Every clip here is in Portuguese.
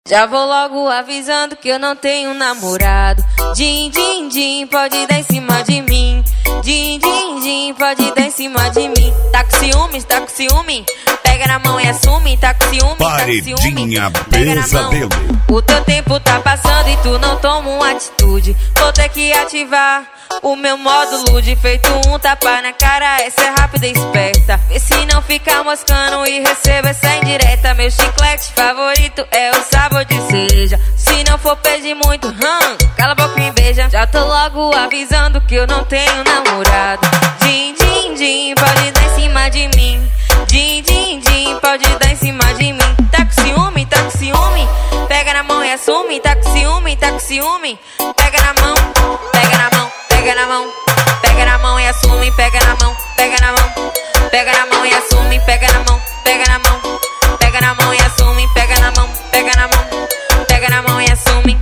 Já vou logo avisando que eu não tenho namorado. Din, din, din, pode dar em cima de mim. Din, din, din, pode dar em cima de mim. Tá com ciúmes, tá com ciúme? Pega na mão e assume. Tá com ciúme, tá com ciúme? Pega na mão. O teu tempo tá passando e tu não toma uma atitude. Vou ter que ativar o meu modo lude. Feito um tapa na cara, essa é rápida e esperta. Vê se não fica moscando e receba essa indireta. Meu chiclete favorito é o sabor de cereja. Se não for pedir muito, cala a boca e me beija. Já tô logo avisando que eu não tenho namorado. Din, din, din, pode dar em cima de mim. Din, din, din, pode dar em cima de mim. Tá com ciúme, tá com ciúme? Pega na mão e assume. Tá com ciúme, tá com ciúme? Pega na mão, pega na mão, pega na mão. Pega na mão e assume, pega na mão, pega na mão. Pega na mão e assume, pega na mão, pega na mão. Pega na mão e assume, pega na mão, pega na mão. Pega na mão e assume.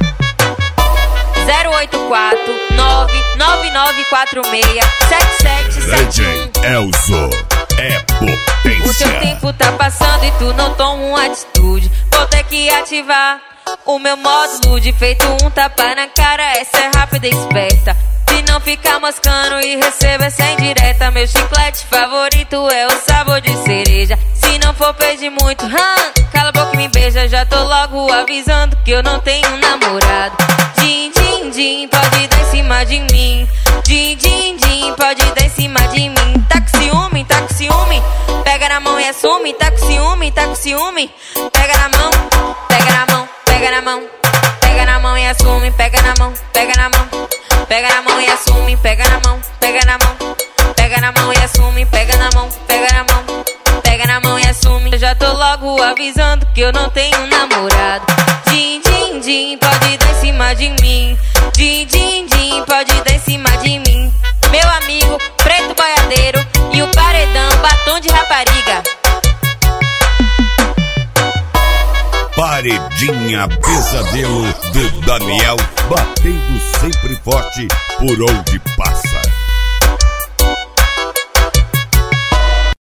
084 99946 7771. Elzo é potência. O teu tempo tá passando e tu não toma uma atitude. Vou ter que ativar o meu modo lude. Feito um tapa na cara, essa é rápida e esperta. Se não ficar moscando e receba essa indireta. Meu chiclete favorito é o sabor de cereja. Se não for pedir muito, cala a boca e me beija. Já tô logo avisando que eu não tenho namorado. Din, din, din, pode dar em cima de mim. Din, din, din, pode dar em cima de mim. Tá com ciúme, tá com ciúme? Pega na mão e assume. Tá com ciúme, tá com ciúme? Pega na mão, pega na mão, pega na mão. Pega na mão e assume, pega na mão, pega na mão. Pega na mão e assume, pega na mão, pega na mão. Pega na mão e assume, pega na mão, pega na mão. Pega na mão e assume. Eu já tô logo avisando que eu não tenho namorado. Din, din, din, pode dar em cima de mim. Din, din, din, pode dar em cima de mim. Meu amigo, preto boiadeiro e o paredão, batom de rapariga. Paredinha Pesadelo do Daniel, batendo sempre forte por onde passa.